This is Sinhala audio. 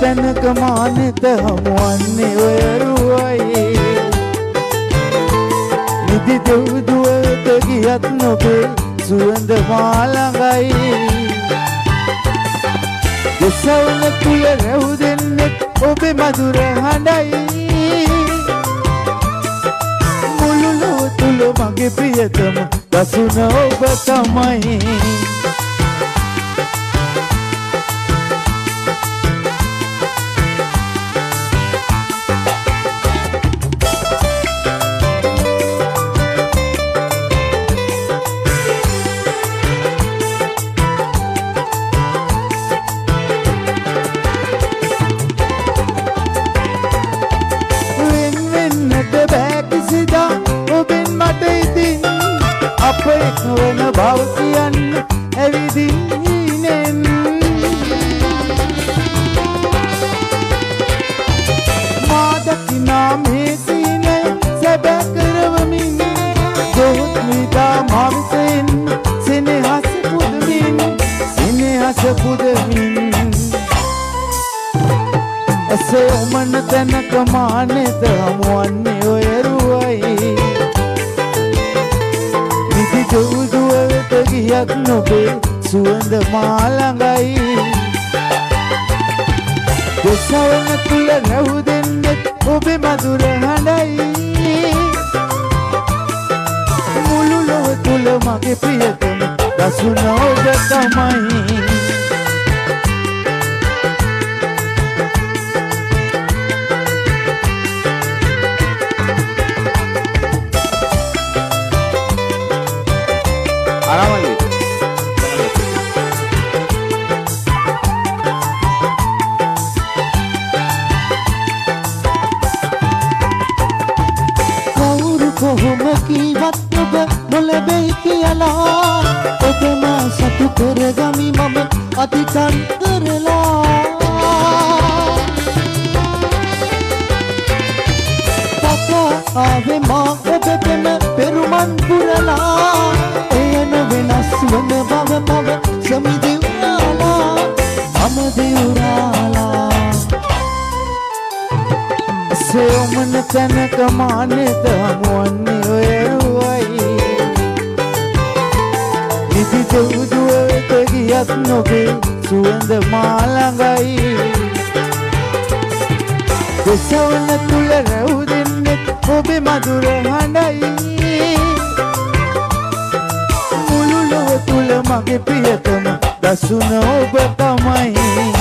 තැනක මානෙත හමුවන්නේ ඔය රුවයි නිදි දෙව්දුවට ගියත් නොබේ සුවඳ මා ළඟයි දෙසවන තුල රැව් දෙන්නෙක් ඔබේ මధుර හඬයි මුළු ලොව තුල මගේ ප්‍රියතම දසුන ඔබ තමයි වන බව කියන්න ඇවිදින්නෙන් මා දකිනා මේ සීනය සැබෑ කරවමින් දොහොත් විදා මාවිසෙන් සෙනෙහස පුදමින් ඇසේ ඔමන තැනක මානෙත හමුවන්නේ ඔය රුවයි දුදුවට ගියත් නොබේ සුවඳ මා ළඟයි දෙසවන තුල රැව් දෙන්නෙක් ඔබේ මధుර හඬයි මුළු ලොව තුල මගේ ප්‍රියතම දසුන ඔබ තමයි කොහොම කීවත් ඔබ නොලැබෙයි කියලා ඔබම සතු කරගමි මම අධිකන් කරලා පතා ආවේ මා ඔබටම පෙරුමන් පුරලා එයන වෙනස් වන බව මව සමිදිව්වාලා මම දිව්රාලා සෙවමන තැනක මානෙත හමුවන්නේ ඔය රුවයි නිදි දෙව්දුවට ගියත් නොබේ සුවඳ මා ළඟයි දෙසවන තුල රැව් දෙන්නෙක් ඔබේ මధుර හඬයි මුළු ලොව තුල මගේ ප්‍රියතම දසුන ඔබ තමයි